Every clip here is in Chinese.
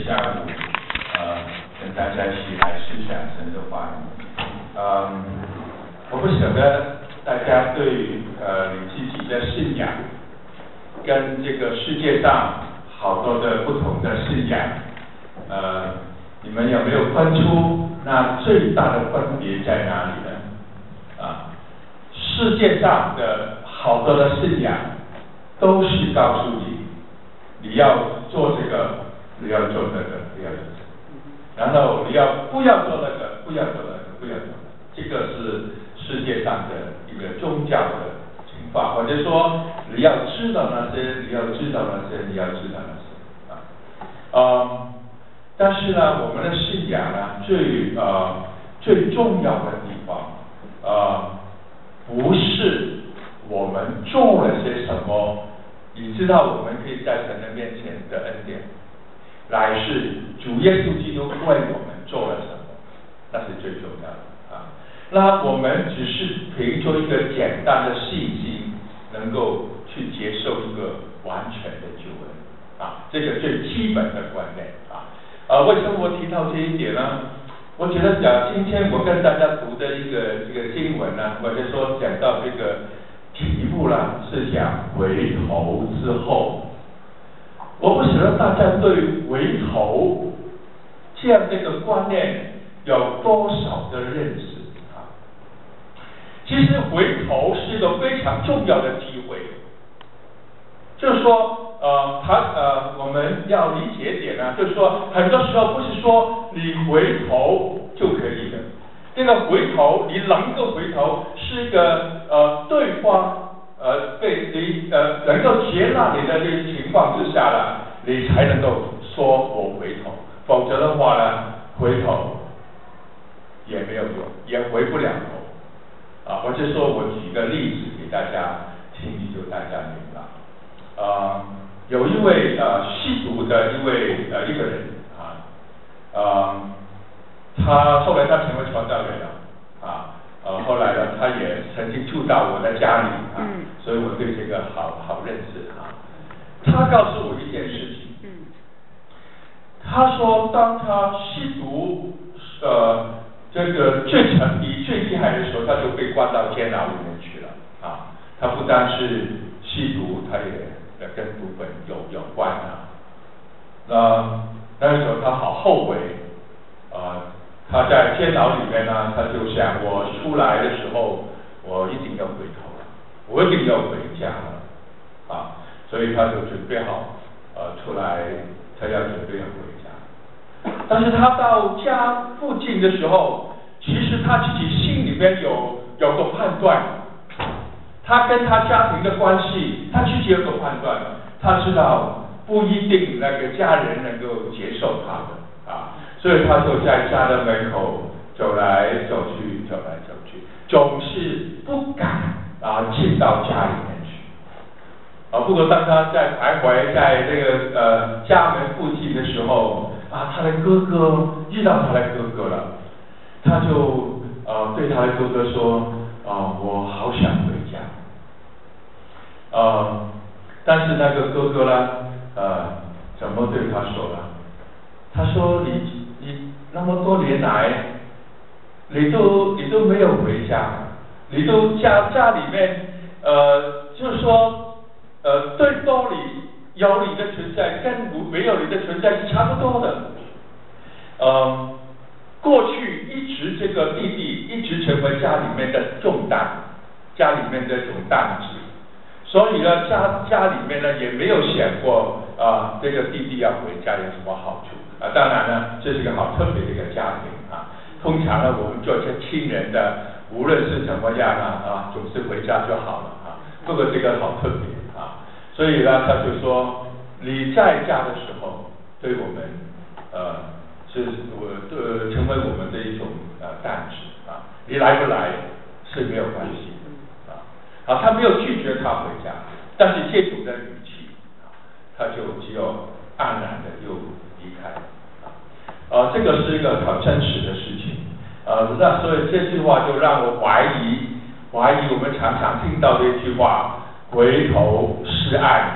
下午，跟大家一起来思想神的话语。我不晓得大家对你自己的信仰，跟这个世界上好多的不同的信仰，你们有没有分出那最大的分别在哪里呢？世界上的好多的信仰都是告诉你，你要做这个，你要做那个，你要做这个，然后你要不要做那个，不要做那个，不要做那个，这个是世界上的一个宗教的情况，或者说你要知道那些，你要知道那些，你要知道那些但是呢，我们的信仰呢，最重要的地方，不是我们做了些什么，你知道我们可以在神的面前的恩典，乃是主耶稣基督为我们做了什么，那是最重要的那我们只是凭着一个简单的信心，能够去接受一个完全的救恩这个最基本的观念为什么我提到这一点呢？我觉得今天我跟大家读的这个经文呢，或者说讲到这个题目呢，是讲回头之后。我不晓得大家对回头这样的一个观念有多少的认识其实回头是一个非常重要的机会，就是说我们要理解一点呢，就是说很多时候不是说你回头就可以的，这个回头你能够回头是一个对方对你能够接纳你的这个情况之下呢，你才能够说我回头，否则的话呢，回头也没有用，也回不了头或者说我举一个例子给大家听，就大家明白有一位吸毒的一个人他后来他成为传道人了后来呢，他也曾经住到我的家里所以我对这个好认识他告诉我一件事情他说当他吸毒这个最沉迷最厉害的时候，他就被关到监牢里面去了他不单是吸毒，他也跟毒品有关那个时候他好后悔他在监牢里面呢，他就想我出来的时候，我一定要回头了，我一定要回家了所以他就准备好出来，他要准备要回家。但是他到家附近的时候，其实他自己心里面有个判断，他跟他家庭的关系，他自己有个判断，他知道不一定那个家人能够接受他的所以他就在家的门口走来走去，总是不敢进到家里面去不过当他在徘徊在那个家门附近的时候他的哥哥遇到他的哥哥了，他就对他的哥哥说我好想回家但是那个哥哥呢怎么对他说呢？他说你那么多年来你都没有回家，你都家里面就是说最多你有你的存在跟没有你的存在是差不多的过去一直这个弟弟一直成为家里面的重担，家里面的这种担子，所以呢家里面呢也没有想过这个弟弟要回家有什么好处当然呢这是个好特别的一个家庭通常呢我们做些亲人的无论是怎么样总是回家就好了不过这个好特别所以呢他就说你在家的时候对我们是成为我们的一种担子你来不来是没有关系的他没有拒绝他回家，但是借主的语气他就只有安然的又离开这个是一个很真实的事情那所以这句话就让我怀疑我们常常听到的一句话，回头是岸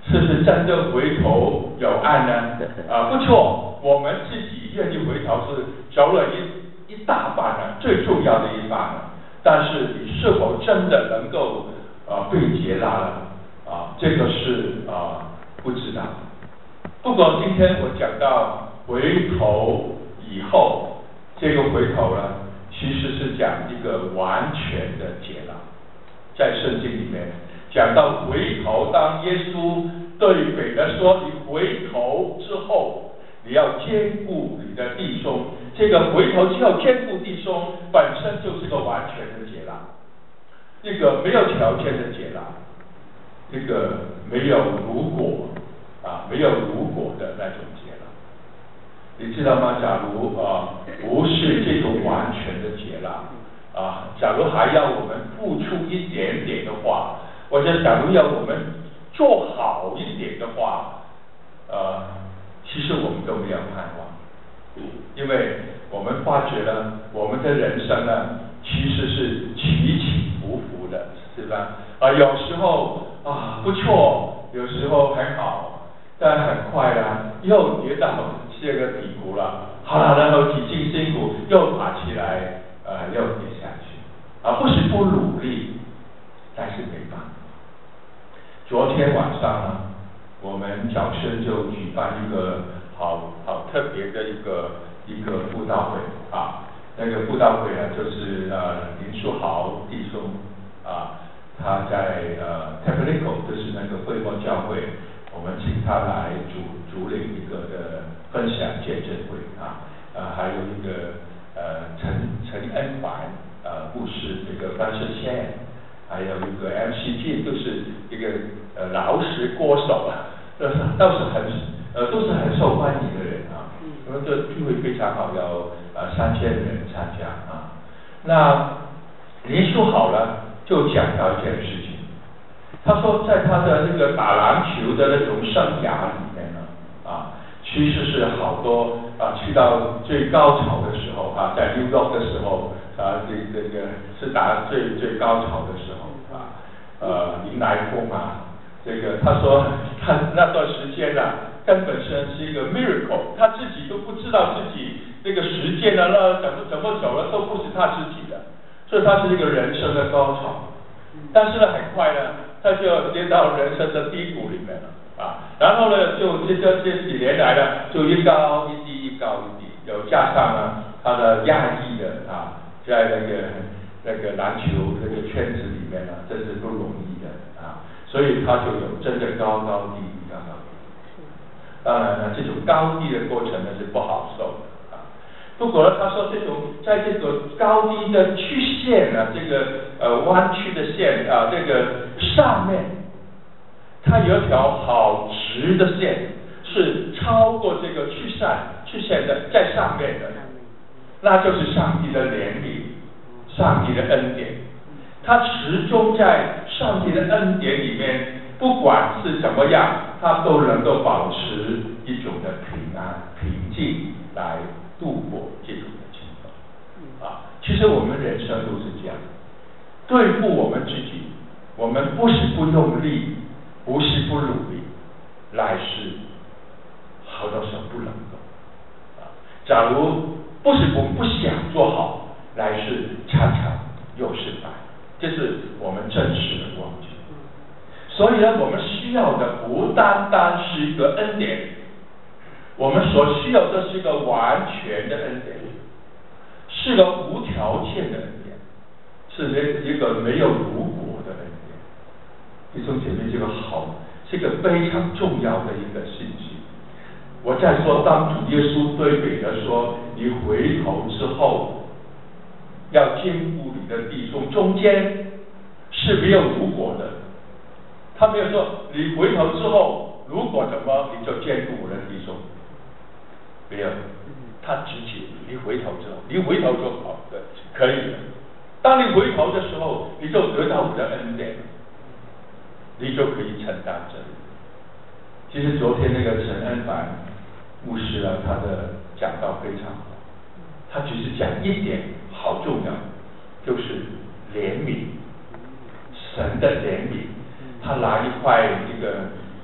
是不是真的回头有岸呢？不错，我们自己愿意回头是走了一大半了，最重要的一半了。但是你是否真的能够被接纳了？这个是不知道。不过今天我讲到回头以后，这个回头呢，其实是讲一个完全的接纳。在圣经里面讲到回头，当耶稣对彼得说：“你回头之后，你要兼顾你的弟兄。”这个回头之后兼顾弟兄，本身就是个完全的接纳，一个没有条件的接纳，一个没有如果没有如果的那种接纳。你知道吗？假如不是这种完全的接纳假如还要我们付出一点点的话，或者假如要我们做好一点的话，其实我们都没有盼望，因为我们发觉呢，我们的人生呢，其实是起起伏伏的，是吧？有时候不错，有时候很好，但很快呢又跌到这个底谷了，好了，然后几经辛苦又爬起来，又跌下去，不是不努力，但是没办法。昨天晚上呢，我们早晨就举办一个好特别的一个布道会那个布道会呢，就是林书豪弟兄他在Tabernacle 就是那个会幕教会，我们请他来主领一个的分享见证会还有一个陈恩凡牧师这个范世谦，还有一个 MC 都是一个饶舌歌手都是很受欢迎的人因为这聚会非常好，有3000人参加那林书豪呢就讲到一件事情，他说在他的那个打篮球的那种生涯里面呢其实是好多去到最高潮的时候在New York的时候这个是打最高潮的时候迎来风这个他说他那段时间根本是一个 miracle， 他自己都不知道自己那个时间那怎么走了都不是他自己的，所以他是一个人生的高潮，但是呢很快呢他就跌到人生的低谷里面了然后呢就这几年来呢就一高一低一高一低，又加上呢他的压抑的在那个篮球这个圈子里面真是不容易的所以他就有真的高高低低高高低低。当然呢这种高低的过程呢是不好受的不过呢他说这种在这个高低的曲线这个弯曲的线这个上面，它有一条好直的线是超过这个曲线的在上面的，那就是上帝的怜悯，上帝的恩典，他始终在上帝的恩典里面，不管是怎么样，他都能够保持一种的平安平静来度过这种的情况其实我们人生都是这样，对付我们自己，我们不是不用力，不是不努力，乃是好多时候不能够假如不是我们不想做好，乃是常常又失败，这是我们真实的光景。所以呢，我们需要的不单单是一个恩典，我们所需要的是一个完全的恩典，是个无条件的恩典，是一个没有如果的恩典。弟兄姐妹，这个好，是一个非常重要的一个信息。我再说，当主耶稣对彼得说：“你回头之后，要兼顾你的弟兄。”中间是没有如果的，他没有说你回头之后，如果怎么你就兼顾我的弟兄，没有，他直接你回头之后，你回头就好的，可以了。当你回头的时候，你就得到我的恩典，你就可以承担责任。其实昨天那个陈恩凡牧师他的讲道非常好，他只是讲一点好重要，就是怜悯，神的怜悯。他拿一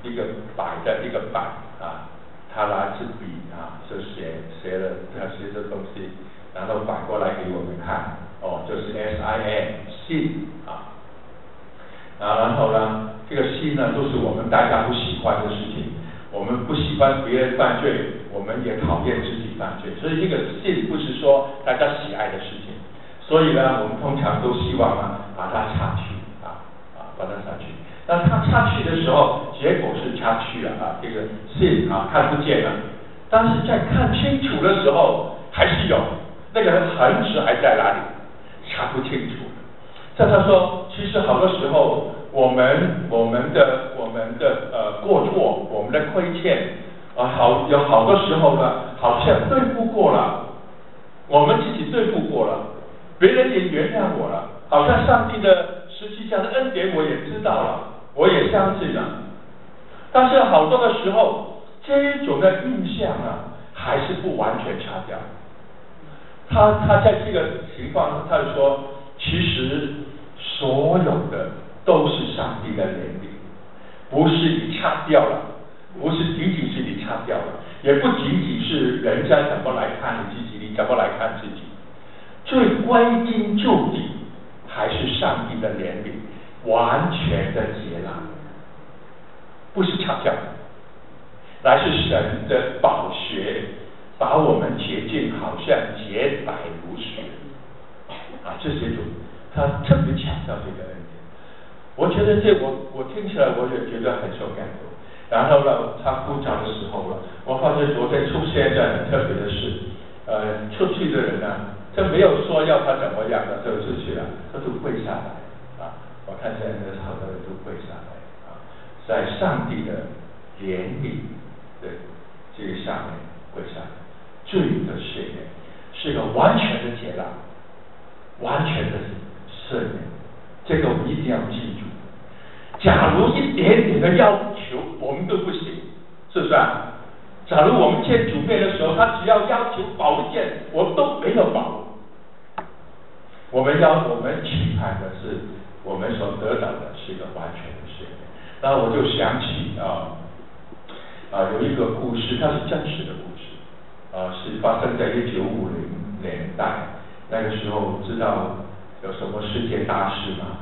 一个摆的一个板啊，他拿支笔啊就写了这东西，然后反过来给我们看，就是 SIN 信啊。然后呢，这个信呢都是我们大家不喜欢的事情，我们不喜欢别人犯罪，我们也讨厌自己犯罪，所以这个信不是说大家喜爱的事情，所以呢，我们通常都希望呢把它擦去把它擦去。那它擦去的时候，结果是擦去了这个信看不见了，但是在看清楚的时候还是有那个痕迹还在那里，查不清楚。这他说，其实好多时候我们的过错，我们的亏欠有好多时候呢，好像对付过了，我们自己对付过了，别人也原谅我了，好像上帝的实际上的恩典我也知道了，我也相信了，但是好多的时候，这一种的印象还是不完全擦掉。他在这个情况，他就说，其实所有的都是上帝的怜悯，不是你擦掉了，不是仅仅是你擦掉了，也不仅仅是人家怎么来看你自己，你怎么来看自己，最归根究底还是上帝的怜悯，完全的接纳，不是擦掉，乃是神的宝血把我们洁净，好像洁白如雪这些种。他特别强调这个恩典，我觉得我听起来我也觉得很受感动。然后呢，他呼召的时候了，我发现昨天出现一件很特别的事，出去的人他没有说要他怎么样的就出去了，他就跪下来我看现在好多人都跪下来在上帝的怜悯的这个下面跪下来，罪的赦免是个完全的接纳，完全的赦免，这个我们一定要记住。假如一点点的要求我们都不行，是不是假如我们见主面的时候，他只要要求保一件，我都没有保。我们期盼的是，我们所得到的是一个完全的赦免。然后我就想起有一个故事，它是真实的故事是发生在1950年代。那个时候知道有什么世界大事吗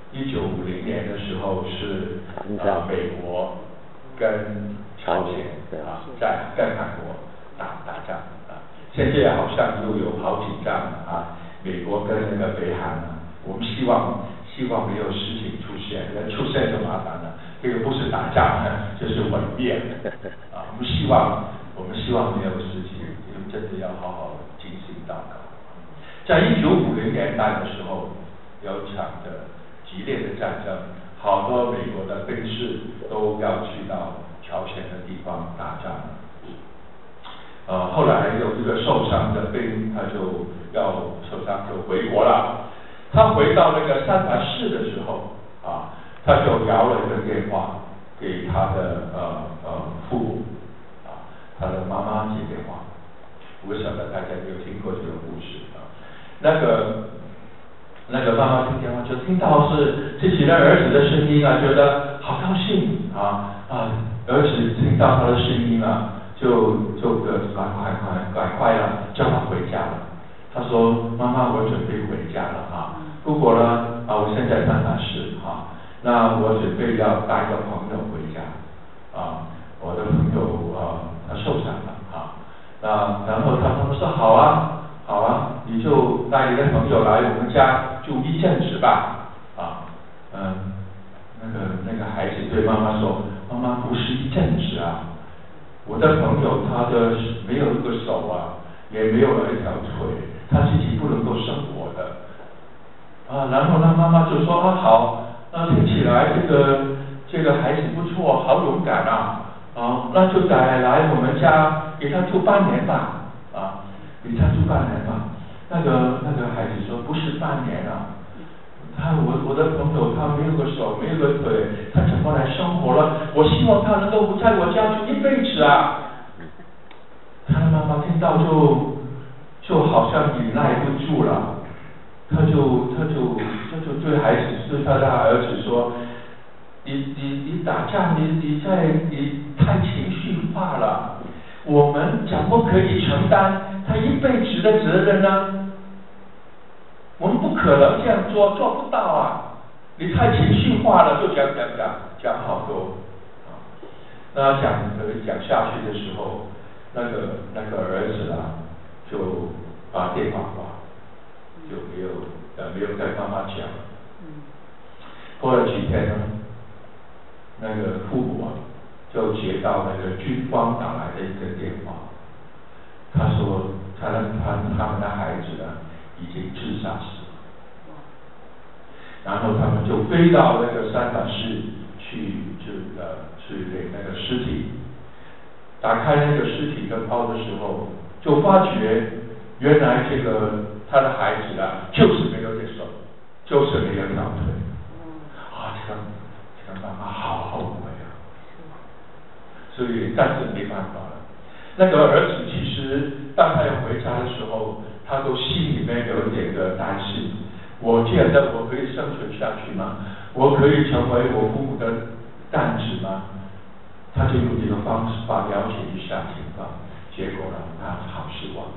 ？1950年的时候是美国跟朝鲜在跟韩国打仗现在好像又有好几仗美国跟那个北韩我们希望没有事情出现，出现就麻烦了。这个不是打仗就是毁灭我们希望没有事情，因为真的要好好进行祷告。在1950年代的时候，有一场的激烈的战争，好多美国的兵士都要去到朝鲜的地方打仗。后来有一个受伤的兵，他就要受伤就回国了。他回到那个三藩市的时候他就摇了一个电话给他的父母他的妈妈接电话。我晓得大家有听过这个故事那个妈妈听电话就听到是自己的儿子的声音觉得好高兴儿子听到他的声音就赶快叫他回家了。他说妈妈，我准备回家了不过呢我现在三藩市那我准备要带个朋友回家我的朋友他受伤了然后他们说好啊，你就带你的朋友来我们家住一阵子吧那个孩子对妈妈说，妈妈不是一阵子我的朋友他的没有一个手也没有了一条腿，他自己不能够生活的然后那妈妈就说好，那听起来这个孩子不错，好勇敢那就带来我们家给他住半年吧给他住半年吧。那个孩子说不是半年我的朋友他没有个手没有个腿，他怎么来生活了？我希望他能够在我家住一辈子他的妈妈听到就好像忍耐不住了，他就对孩子对他的儿子说， 你打仗，你太情绪化了。我们怎么可以承担他一辈子的责任呢？我们不可能这样做，做不到啊！你太情绪化了，就讲好多。那讲下去的时候，那个儿子啊，就把电话挂，就没有跟妈妈讲。过了几天呢，那个父母啊，就接到那个军方打来的一个电话，他说他们的孩子呢已经自杀死了，然后他们就飞到那个三藩市去给那个尸体打开那个尸体跟包的时候，就发觉原来这个他的孩子啊，就是没有手，就是没有条腿。这个妈妈好后悔啊！所以，但是没办法了。那个儿子其实当他要回家的时候，他都心里面有一点的担心。我这样的我可以生存下去吗？我可以成为我父母的担子吗？他就用这个方法了解一下情况，结果呢，他好失望。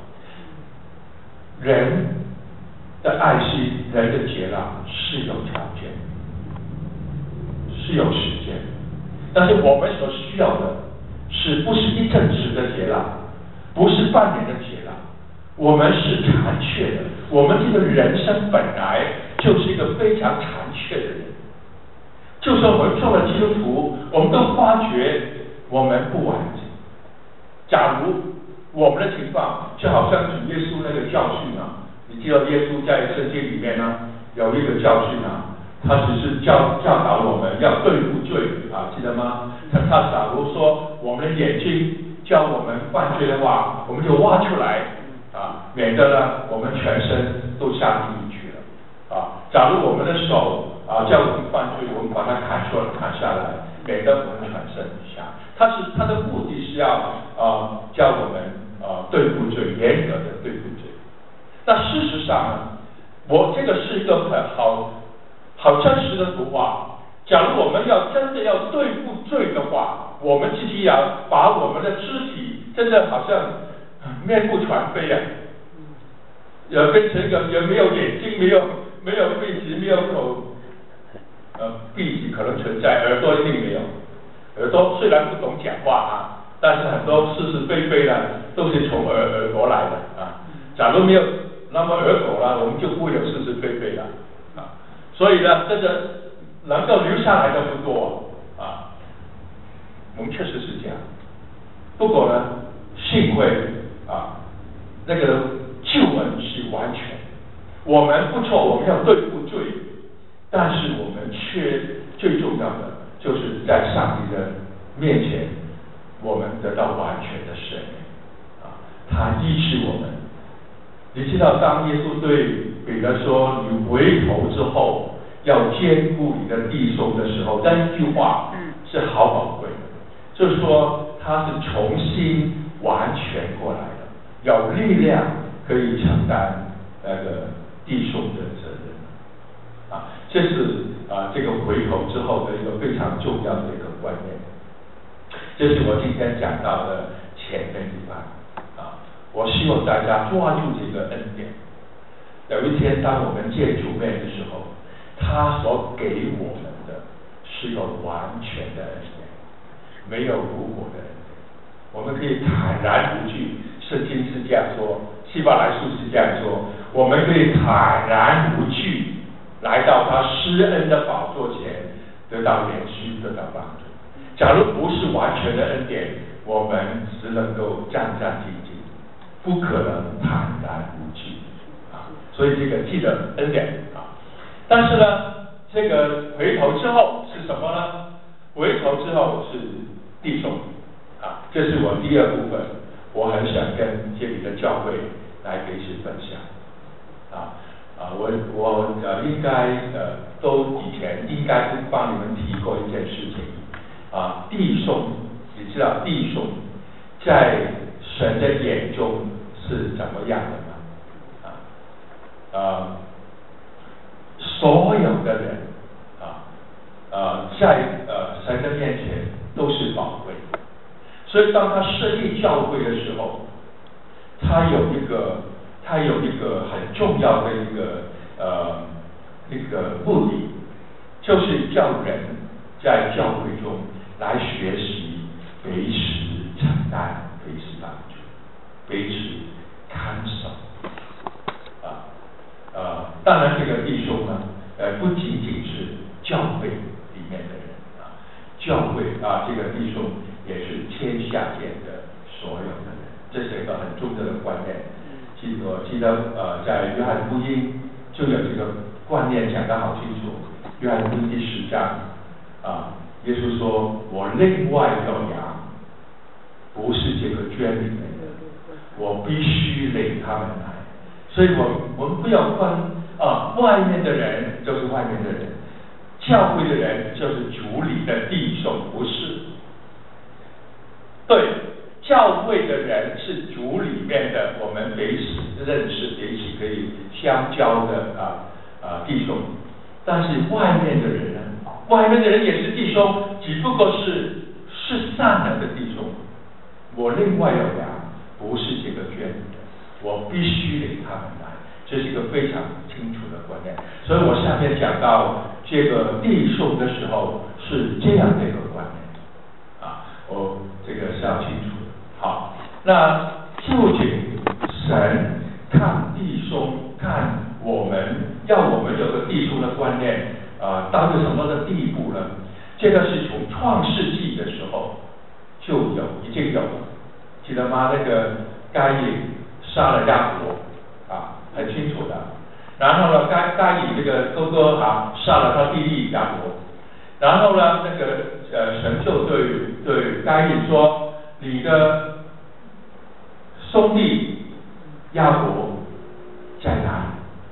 人的爱心，人的接纳是有条件，是有时间，但是我们所需要的不是一阵子的接纳，不是半年的接纳，我们是残缺的。我们这个人生本来就是一个非常残缺的人。就算我们做了基督徒，我们都发觉我们不完整。假如我们的情况就好像主耶稣那个教训啊，你记得耶稣在圣经里面呢有一个教训啊，他只是教导我们要对付罪啊，记得吗？他假如说我们的眼睛叫我们犯罪的话，我们就挖出来啊，免得呢我们全身都下地狱去了啊。假如我们的手叫我们犯罪，我们把它砍下来，免得我们全身下。他的目的是要叫我们对付罪，严格的对付罪。那事实上呢，我这个是一个很好真实的图画。假如我们真的要对付罪的话，我们自己要把我们的肢体真的好像面目全非啊，变成一个也没有眼睛，没有鼻子，没有口，鼻子可能存在，耳朵一定没有。耳朵虽然不懂讲话啊，但是很多是是非非呢，都是从耳朵来的啊。假如没有那么耳朵了，我们就不会有是是非非了啊。所以呢，这个能够留下来的不多啊。我们确实是这样。不过呢，幸亏啊，那个救恩是完全。我们不错，我们要对付罪，但是我们却最重要的就是在上帝的面前，我们得到完全的赦免啊，他医治我们。你知道，当耶稣对彼得说“你回头之后要兼顾你的弟兄”的时候，那一句话是好宝贵的，就是说他是重新完全过来的，有力量可以承担那个弟兄的责任啊，这是这个回头之后的一个非常重要的一个观念。这是我今天讲到的前面一半啊，我希望大家抓住这个恩典。有一天，当我们见主面的时候，他所给我们的是有完全的恩典，没有如果的恩典。我们可以坦然无惧，圣经是这样说，希伯来书是这样说，我们可以坦然无惧来到他施恩的宝座前，得到怜恤，得到帮助。假如不是完全的恩典，我们只能够战战兢兢，不可能坦然无惧啊。所以这个记得恩典啊。但是呢，这个回头之后是什么呢？回头之后是弟兄啊，这是我第二部分，我很想跟这里的教会来彼此分享啊。我应该都以前应该都帮你们提过一件事情啊，弟兄，你知道弟兄在神的眼中是怎么样的吗？所有的人在神的面前都是宝贵。所以当他设立教会的时候，他有一个很重要的一个目的，就是叫人在教会中来学习彼此承担、彼此帮助、彼此看守。当然这个弟兄呢，不仅仅是教会里面的人教会这个弟兄也是天下间的所有的人，这是一个很重要的观念。我记得在约翰福音就有这个观念讲得好清楚。约翰福音第10章耶稣说：“我另外有羊，不是这个圈里面的，我必须领他们来。”所以我们不要分外面的人就是外面的人，教会的人就是主里的弟兄，不是。对，教会的人是主里面的，我们彼此认识、彼此可以相交的弟兄。但是外面的人呢？外面的人也是弟兄，只不过是善良的弟兄。我另外有羊，不是这个圈里的，我必须领他们来。这是一个非常清楚的观念。所以我下面讲到这个弟兄的时候，是这样的一个观念这个是要清楚的。好，那究竟神看弟兄，看我们要我们有个弟兄的观念到个什么的地步呢？这个是从创世纪的时候就已经有了，记得吗？那个该隐杀了亚伯很清楚的。然后呢，该隐这个哥哥杀了他弟弟亚伯。然后呢，那个神就对该隐说：“你的兄弟亚伯在哪里？”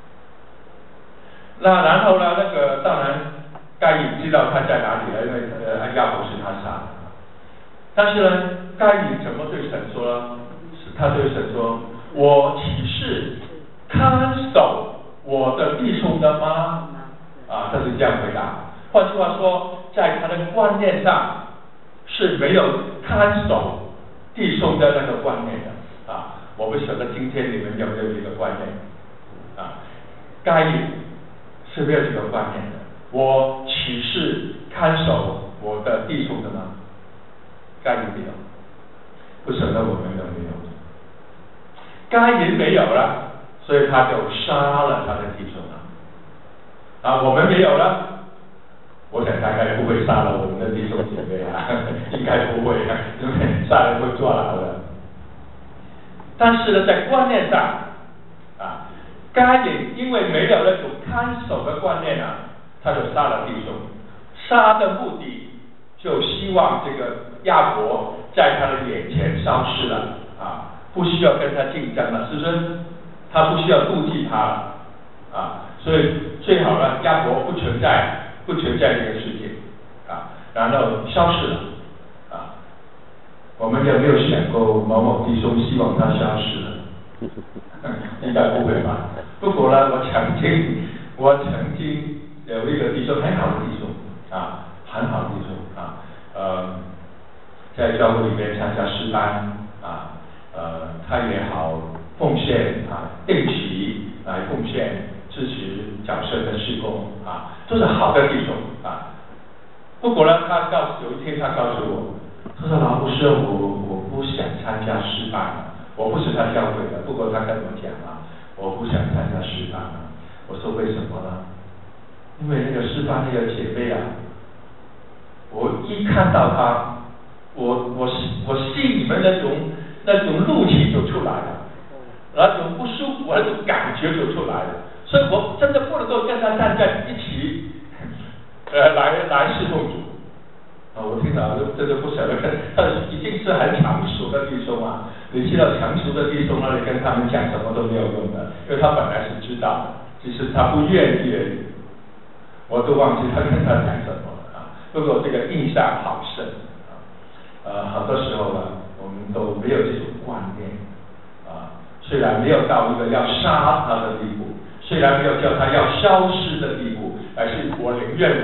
那然后呢，那个当然该隐知道他在哪里了，因为亚伯是他杀的。但是呢，该隐怎么对神说呢？他对神说：“我岂是看守我的弟兄的吗？”他是这样回答。换句话说，在他的观念上是没有看守弟兄的那个观念的我不晓得今天你们有没有这个观念该隐是没有这个观念的。我岂是看守我的弟兄的吗？该隐没有，不晓得我们有没有？该隐没有了，所以他就杀了他的弟兄了。我们没有了。我想大概不会杀了我们的弟兄姐妹应该不会因为杀人会坐牢的。但是呢，在观念上该隐因为没有那种看守的观念他就杀了弟兄。杀的目的就希望这个亚伯在他的眼前消失了不需要跟他竞争了，是不是？他不需要妒忌他了所以最好呢，亚伯不存在这个世界然后消失了我们有没有想过某某弟兄希望他消失了？应该不会吧。不过呢，我曾经有一个弟兄，很好的弟兄很好的弟兄在教会里面参加诗班他也好奉献定期来奉献支持角色的事工都是好的弟兄不过呢，有一天他告诉我，他说：“老牧师，我不想参加诗班我不是他教会的，不过他跟我讲我不想参加诗班我说：“为什么呢？”因为那个诗班那个姐妹我一看到她，我心里面那种怒气就出来了，那种不舒服，那种感觉就出来了，所以我真的不能够跟他站在一起，来侍奉主。我听了真的不晓得，他已经是很成熟的弟兄你知道成熟的弟兄你跟他们讲什么都没有用的，因为他本来是知道的，只是他不愿意而已。我都忘记他跟他讲什么了不过这个印象好深很多时候我们都没有这种观念虽然没有到一个要杀他的地步，虽然没有叫他要消失的地步，而是我宁愿我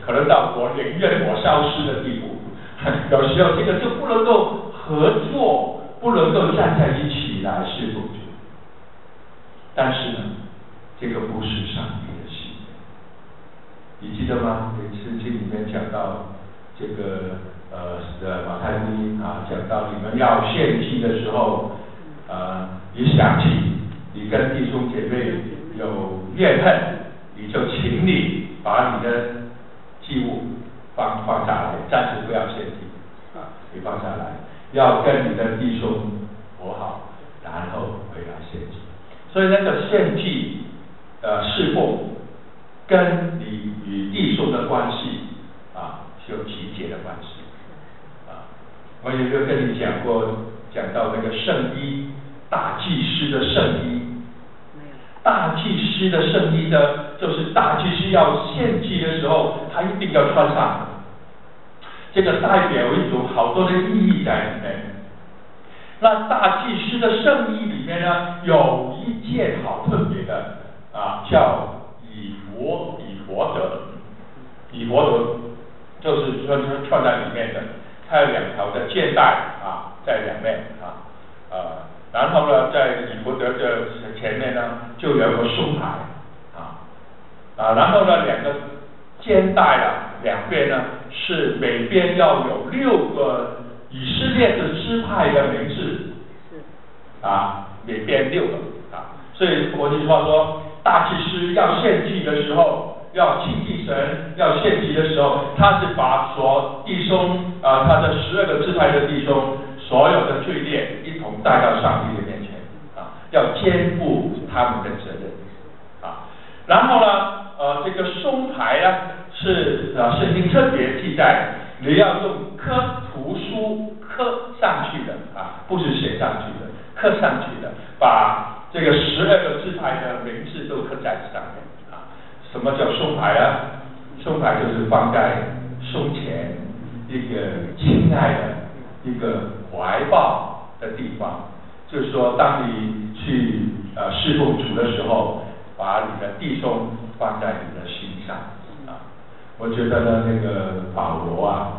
可能到宁愿我消失的地步。有时候这个就不能够合作，不能够站在一起来侍奉主。但是呢，这个不是上帝的心。你记得吗？圣经里面讲到这个马太福音啊，讲到你们要献祭的时候，你想起你跟弟兄姐妹有怨恨，你就请你把你的祭物放下来，暂时不要献祭啊，你放下来，要跟你的弟兄和好，然后回来献祭。所以那个献祭侍奉跟你与弟兄的关系啊是有直接的关系啊。我有没有跟你讲过，讲到那个圣衣，大祭司的圣衣？大祭司的圣衣呢，就是大祭司要献祭的时候，他一定要穿上。这个代表一种好多的意义在里面。那大祭司的圣衣里面呢，有一件好特别的啊，叫以弗得。以弗得就是穿在里面的，它有2条的肩带啊，在两面然后呢，在以弗得的前面呢，就有个胸牌然后呢，2个肩带两边呢是每边要有6个以色列的支派的名字每边6个所以我句话说，大祭司要献祭的时候，要亲近神，要献祭的时候，他是把所弟兄他的12个支派的弟兄所有的罪孽一同带到上帝的面前要肩负他们的责任然后呢这个胸牌呢是圣经特别记载，你要用图书刻上去的不是写上去的，刻上去的，把这个12个支派的名字都刻在上面什么叫胸牌胸牌就是放在胸前一个亲爱的一个怀抱的地方，就是说当你去侍奉主的时候，把你的弟兄放在你的心上我觉得呢，那个保罗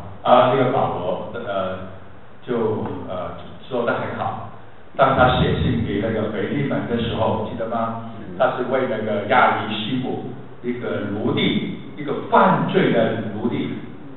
就说得很好。当他写信给那个腓利门的时候，记得吗？他是为那个亚里西姆一个奴隶，一个犯罪的奴隶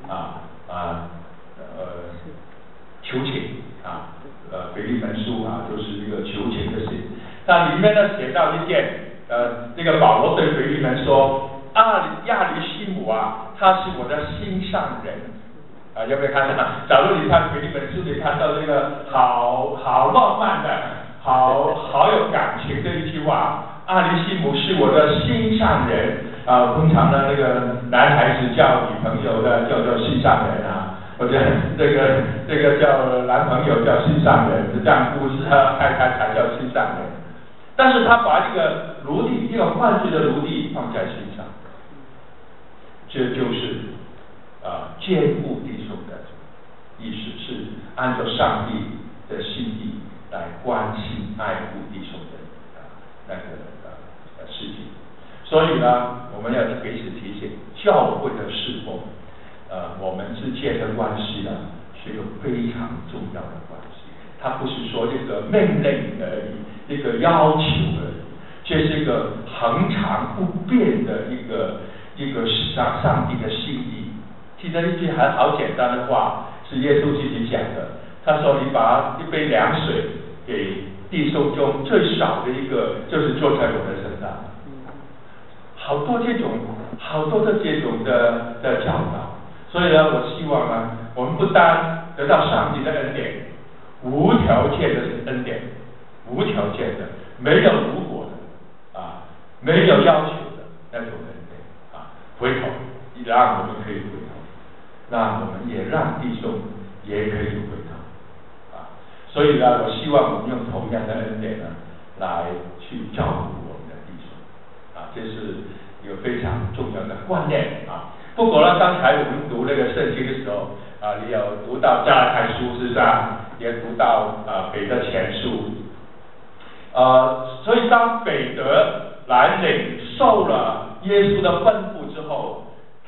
求情腓利门书就是一个求情的信。那里面呢写到一件这个保罗对腓利门说，亚里西姆他是我的心上人有没有看到？假如你看腓利门书，你看到这个好浪漫的，好有感情的一句话，亚里西姆是我的心上人通常呢，这个男孩子叫女朋友的叫做心上人或者这个叫男朋友叫心上人，丈夫是太太才叫心上人。但是他把一个奴隶，一个犯罪的奴隶放在心上，这就是肩负弟兄的意思，是按照上帝的心意来关心爱护弟兄的那个事情。所以呢，我们要彼此提醒，教会的侍奉我们之间的关系呢是一个非常重要的关系，它不是说一个命令而已，一个要求而已，这是一个恒常不变的一个上帝的心意。记得一句很好简单的话，是耶稣自己讲的，他说你把一杯凉水给弟兄中最少的一个，就是坐在我的身上。好多这种的教导。所以呢，我希望呢，我们不单得到上帝的恩典，无条件的恩典，无条件的，没有如果的没有要求的那种恩典回头让我们可以回头，那我们也让弟兄也可以回头所以呢，我希望我们用同样的恩典呢来去照顾我们的弟兄这是一个非常重要的观念不过呢，刚才我们读那个圣经的时候你有读到加拉太书是吧？也读到彼得前书所以当彼得来领受了耶稣的吩咐之后，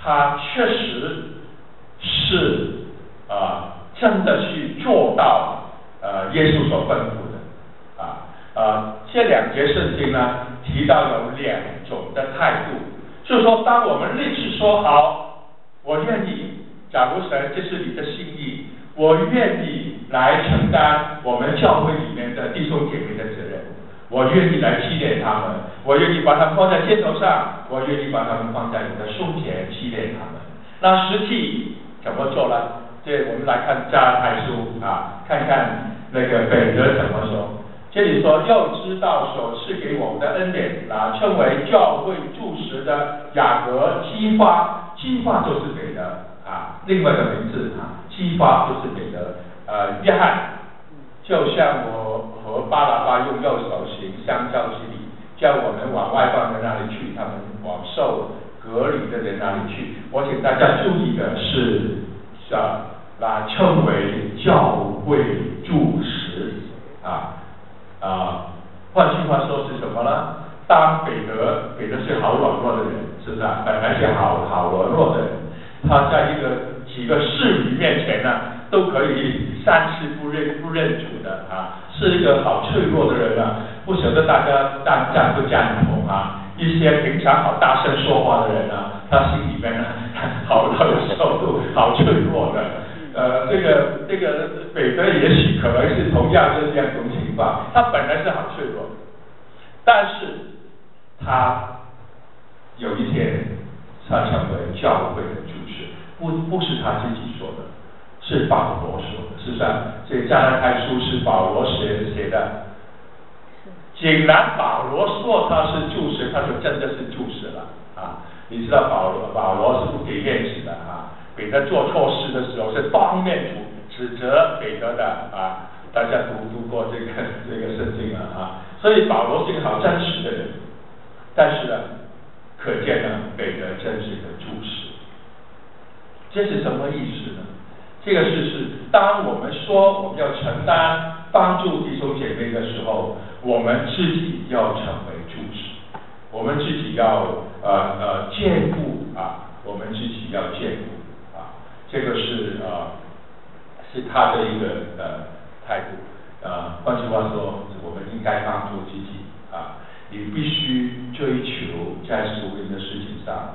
他确实是真的去做到耶稣所吩咐的这两节圣经呢提到有两种的态度，就是说当我们立志说好，我愿意，假如神这是你的心意，我愿意来承担我们教会里面的弟兄姐妹的责任，我愿意来纪念他们，我愿意把他们放在肩头上，我愿意把他们放在你的胸前纪念他们。那实际怎么做呢？对，我们来看加拉太书看看那个彼得怎么说。这里说，又知道所赐给我们的恩典称为教会柱石的雅各、基法就是彼得另外的名字基法就是彼得约翰，就像我和巴拿巴用右手行相交之礼，叫我们往外邦人那里去，他们往受隔离的人那里去。我请大家注意的是称为教会柱石换句话说是什么呢？当彼得是好软弱的人，是不是本来是好软弱的人，他在几个侍女面前呢，都可以3次不认主的是一个好脆弱的人不晓得大家赞不赞同一些平常好大声说话的人他心里面好有受度，好脆弱的。这个彼得也许可能是同样的这样一种情况，他本来是好脆弱，但是他有一天他成为教会的柱石，不是他自己说的，是保罗说的。事实上，这加拉太书是保罗写的。竟然保罗说他是柱石，他就真的是柱石了你知道保罗是不给面子的彼得做错事的时候是当面指责彼得的大家读过这个圣经所以保罗是一个好真实的人，但是呢，可见彼得真是个柱石。这是什么意思呢？这个是当我们说我们要承担帮助弟兄姐妹的时候，我们自己要成为柱石，我们自己要兼顾我们自己要兼顾这个是他的一个态度换句话说，我们应该帮助自己你必须追求在属灵的事情上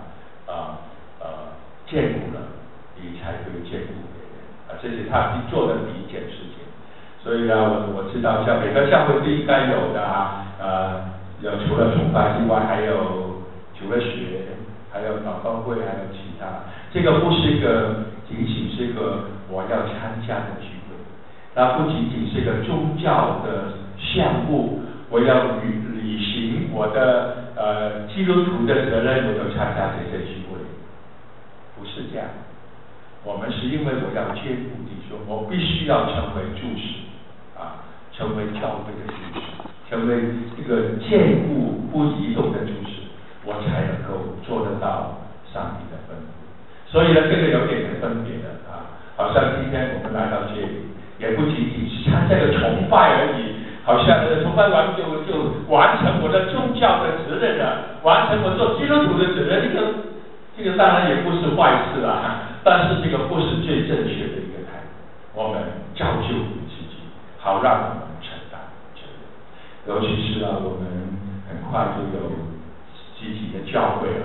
兼顾了，你才会兼顾别人这是他做的第一件事情。所以我知道像每个教会都应该有的有除了崇拜之外，还有除了学，还有祷告会，还有其他。这个不是一个仅仅是一个我要参加的聚会，那不仅仅是一个宗教的项目，我要履行我的基督徒的责任，我就参加这些聚会，不是这样。我们是因为我要兼顾弟兄，我必须要成为柱石成为教会的柱石，成为一个坚固不移动的柱石，我才能够做得到上帝的吩咐。所以呢，这个有点分别的好像今天我们来到这里，也不仅仅是参加个崇拜而已，好像崇拜完就完成我的宗教的责任了，完成我做基督徒的责任。这个当然也不是坏事但是这个不是最正确的一个态度。我们造就我们自己，好让我们承担责任。尤其是我们很快就有积极的教会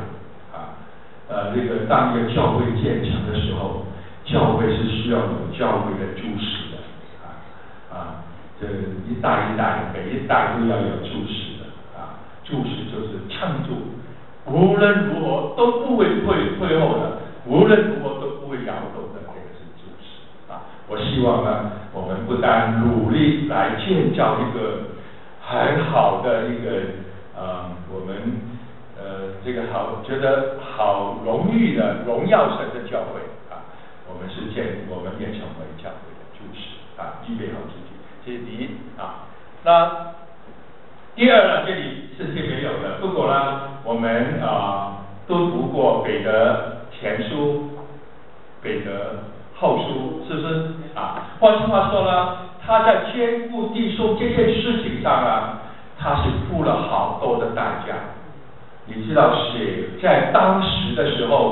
当一个教会建成的时候，教会是需要有教会的柱石的这一代一代，每一代都要有柱石的柱石就是撑住，无论如何都不会退后的，无论如何都不会摇动的，这个是柱石我希望我们不但努力来建造一个很好的一个我们这个觉得好荣誉的荣耀神的教会我们也成为教会的柱石预备好自己，这是第一那第二呢，这里圣经没有的，不过我们都读过彼得前书、彼得后书，是不是换句话说他在兼顾弟兄这件事情上他是付了好多的代价。你知道在当时的时候写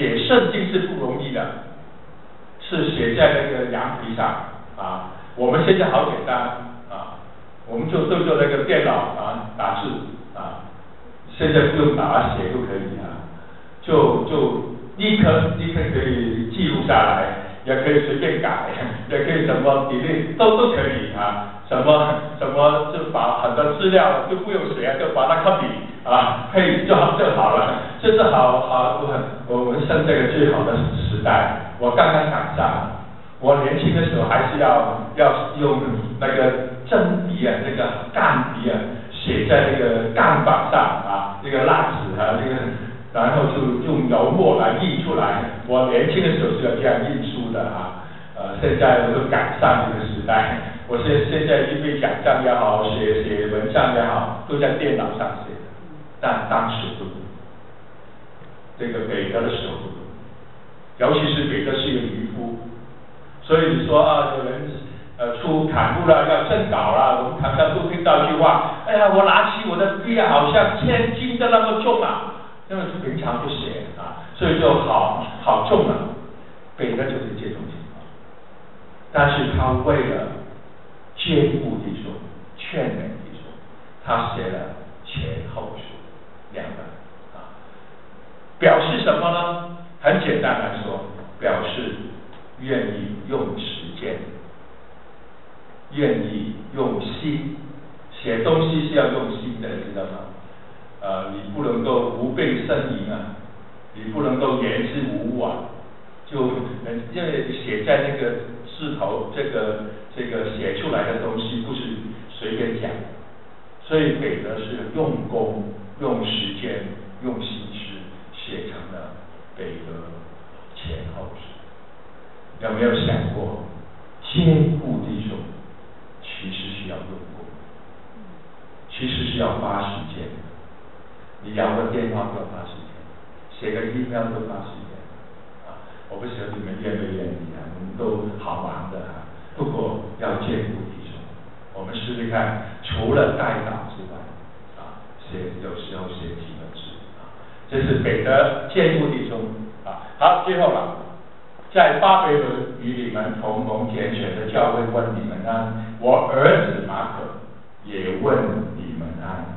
写圣经是不容易的，是写在那个羊皮上啊。我们现在好简单啊，我们就对着那个电脑啊打字啊，现在不用打写都可以啊，就立刻可以记录下来，也可以随便改，也可以什么delete都可以啊。什么就把很多资料就不用写，就把它 copy 啊配就好了，这是我们现在的最好的时代。我刚刚赶上，我年轻的时候还是要用那个真笔啊，那个干笔啊，写在那个钢板上啊，那个蜡纸啊，那个，然后就用油墨来印出来。我年轻的时候是要这样印书的啊，现在我都赶上这个时代。我现在预备讲章也好，写文章也好，都在电脑上写的，但当时不读，这个彼得的时候不读，尤其是彼得是一个渔夫，所以你说啊，有人出砍路了，要正稿了，我们常常都听到一句话，哎呀，我拿起我的笔啊，好像千斤的那么重啊，因为平常不写啊，所以就好重了。彼得就是这种情况，但是他为了兼顾弟兄，劝勉弟兄，他写了前后书2本啊，表示什么呢？很简单来说，表示愿意用时间，愿意用心，写东西是要用心的，知道吗？你不能够无病呻吟啊，你不能够言之无物啊，因为写在那个字头这个写出来的东西不是随便讲，所以彼得是用功、用时间、用心思写成了彼得前后书。有没有想过，兼顾弟兄其实是要用功，其实是要花时间的。你摇个电话都要花时间，写个 email 都花时间啊！我不晓得你们愿不愿意啊？我们都好忙的啊。不过要兼顾弟兄，我们试试看，除了代祷之外，有时候写几个字啊，这是彼得兼顾弟兄啊。好，最后了，在巴比伦与你们同蒙拣选的教会问你们安，我儿子马可也问你们安。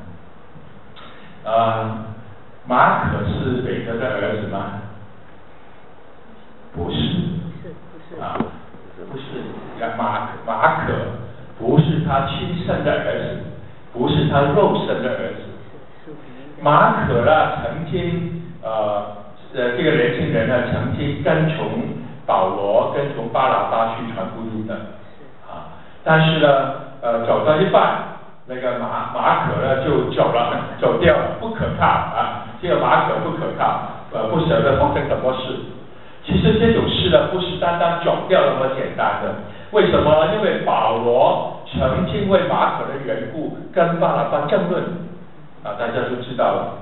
马可是彼得的儿子吗？不是，啊，不是。马可不是他亲生的儿子，不是他肉身的儿子。马可呢，曾经这个年轻人呢，曾经跟从保罗、跟从巴拿巴去传福音的，啊，但是呢，走到一半，那个马可呢就走掉了，不可靠啊，这个马可不可靠，不晓得发生什么事。其实这种事呢，不是单单走掉那么简单的。为什么呢？因为保罗曾经为马可的缘故跟巴拿巴争论，啊，大家都知道了。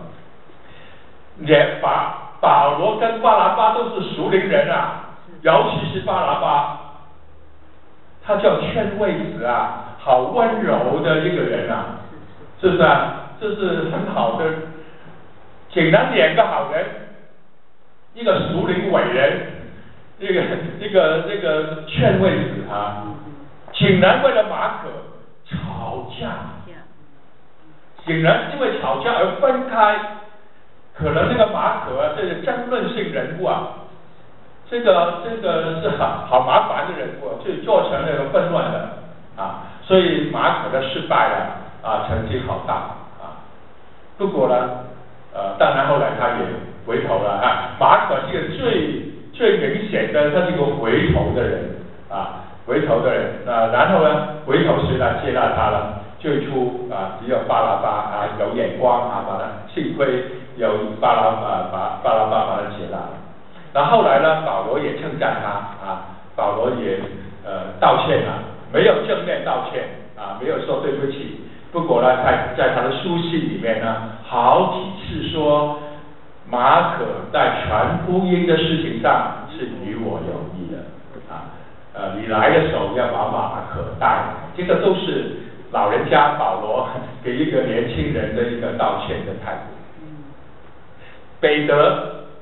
保罗跟巴拿巴都是属灵人啊，尤其是巴拿巴，他叫劝慰子啊，好温柔的一个人啊，是不是啊？这是很好的，竟然2个好人，一个属灵伟人，一个劝慰子啊，竟然为了马可吵架，竟然因为吵架而分开。可能这个马可啊，这个争论性人物啊，这个是好麻烦的人物，就做成那个纷乱的啊，所以马可的失败啊，成绩好大啊。不过呢，当然后来他也回头了啊。马可是个最明显的，他是个回头的人啊，回头的人啊。然后呢，回头谁来接纳他了？最初啊，只有巴拿巴啊有眼光啊，把他幸亏有巴拿巴把他接纳了。那后来呢，保罗也称赞他啊，保罗也道歉了，没有正面道歉啊，没有说对不起。不过呢，在他的书信里面呢，好几次说马可在传福音的事情上是与我有益的啊，你来的时候要把马可带来，这个都是老人家保罗给一个年轻人的一个道歉的态度。彼得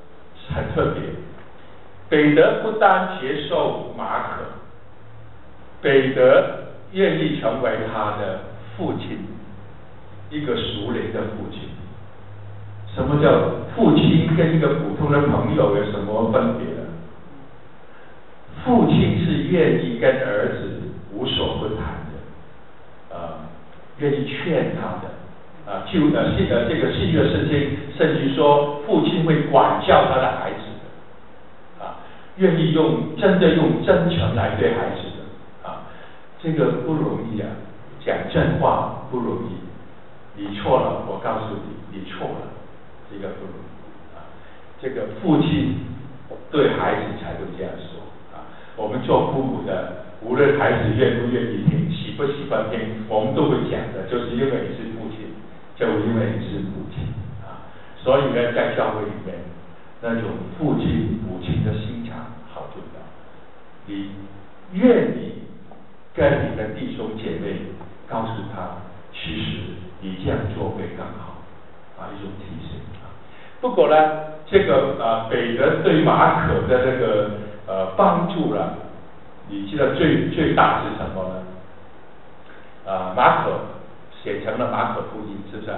很特别。彼得不单接受马可，彼得愿意成为他的父亲，一个属灵的父亲。什么叫父亲跟一个普通的朋友有什么分别呢？父亲是愿意跟儿子无所不谈的，愿意劝他的，这个新约圣经甚至说父亲会管教他的孩子的，愿意真的用真诚来对孩子的，这个不容易啊，讲真话不容易，你错了，我告诉你，你错了，这个不容易啊，这个父亲对孩子才会这样说。我们做父母的，无论孩子愿不愿意听，喜不喜欢听，我们都会讲的，就是因为你是父亲，就因为你是父亲啊。所以呢，在教会里面，那种父亲母亲的心肠好重要。你愿意跟你的弟兄姐妹告诉他，其实你这样做会更好一种提醒啊。不过呢，这个彼得对马可的这个帮助了，你记得最大是什么呢？马可写成了马可福音，是不是？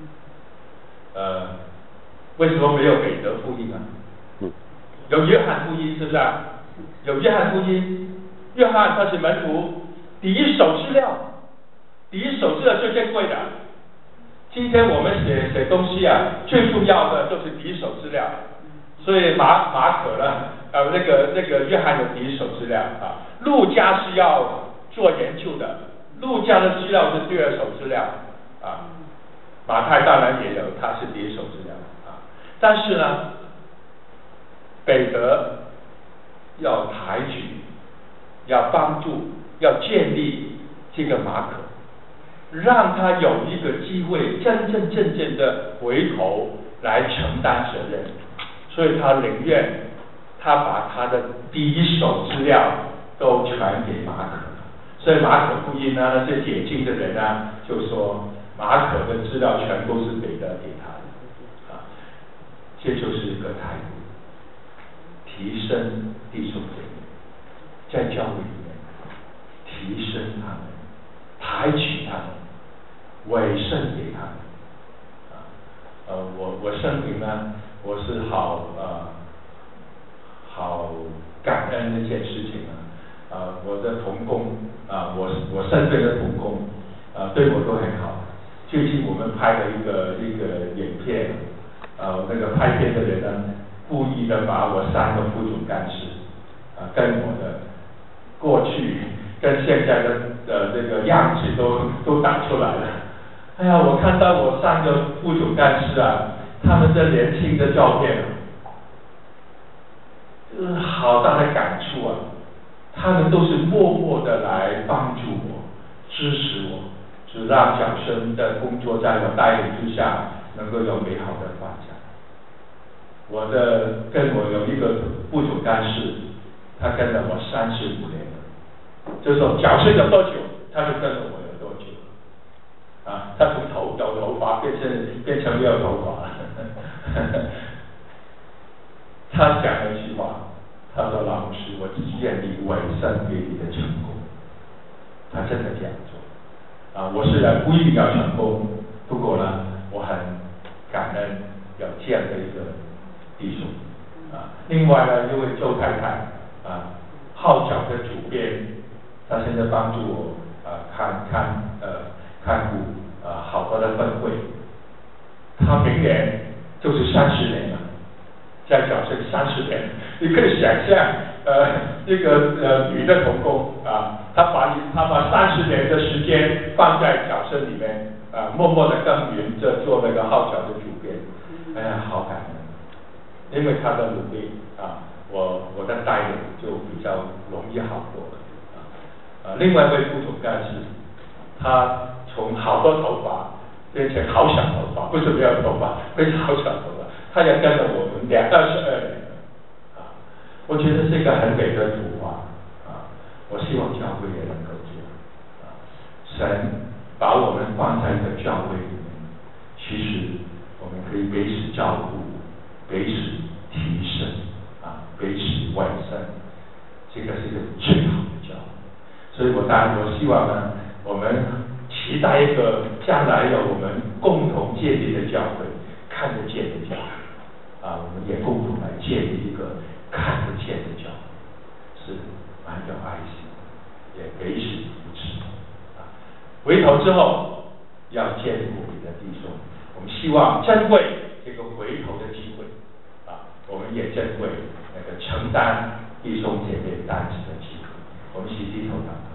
为什么没有彼得福音啊？有约翰福音，是不是？有约翰福音，约翰他是门徒第一手资料最珍贵的。今天我们写东西最重要的就是第一手资料。所以马可呢，那个约翰有第一手资料路加是要做研究的，路加的资料是第二手资料马太当然也有，他是第一手资料但是呢，彼得要抬举，要帮助，要建立这个马可，让他有一个机会真正的回头来承担责任。所以他宁愿他把他的第一手资料都传给马可，所以马可福音那些解经的人就说马可的资料全都是彼得给他的这就是一个态度，提升弟兄姐妹，在教会里面提升他们，抬举他们，委身给他们我生平呢，我是好感恩那件事情我的同工我身边的同工对我都很好。最近我们拍了一个影片那个拍片的人呢，故意的把我3个副总干事跟我的过去跟现在的这个样子都打出来了。哎呀，我看到我3个副总干事他们这年轻的照片好大的感触他们都是默默的来帮助我，支持我，是让小生的工作在我带领之下能够有美好的发展。跟我有一个副总干事，他跟了我35年了，就是说小生有多久，他就跟了我有多久他从有头发变成没有头发了他讲了一句话，他说老牧师，我只愿意委身给你的成功。他真的这样做我虽然不一定要成功，不过呢，我很感恩有这样的一个弟兄另外呢，因为周太太号角的主编，他现在帮助我看顾好多的分会，他明年就是30年了，在小生30年，你可以想象这个女的同工她把30年的时间放在小生里面默默的耕耘着做那个号角的主编，哎呀，好感恩，因为她的努力我的带领就比较容易好多了另外一位副总干事，他从好多头发变成好小头发，不是没有头发，变成好小头发，他也跟了我们22年我觉得是一个很美的图画我希望教会也能够这样神把我们放在一个教会里面，其实我们可以彼此照顾，彼此提升这个是一个最好的教会。所以我希望呢，我们期待一个将来有我们共同建立的教会，看得见的教会我们也共同来建立一个看得见的教会，是蛮有爱心，也彼此扶持回头之后要建立我们的弟兄，我们希望珍贵这个回头的机会我们也珍贵那个承担弟兄姐妹担子的机会。我们一起低头祷告。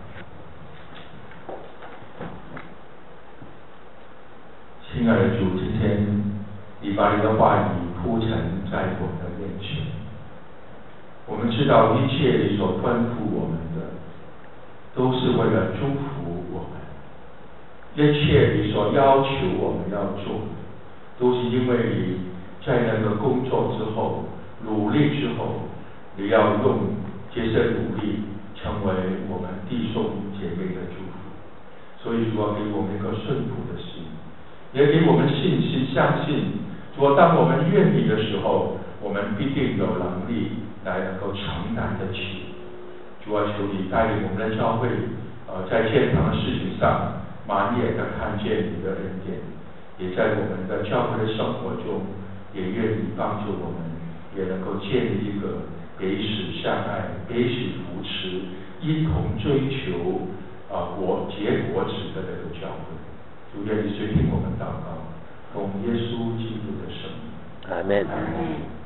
亲爱的主，今天你把你的话语铺陈在我们的面前，我们知道一切你所吩咐我们的，都是为了祝福我们；一切你所要求我们要做，都是因为你在那个工作之后、努力之后，你要用这些努力成为我们弟兄姐妹的祝福。所以主给我们一个顺服的心，也给我们信心，相信主当我们愿意的时候，我们必定有能力来能够承担得起。主求你带领我们的教会在建堂的事情上满眼的看见你的恩典，也在我们的教会的生活中也愿意帮助我们，也能够建立一个彼此相爱、彼此扶持、一同追求结果子的那个教会。主愿意垂听我们祷告，奉耶稣基督的圣名。 阿门。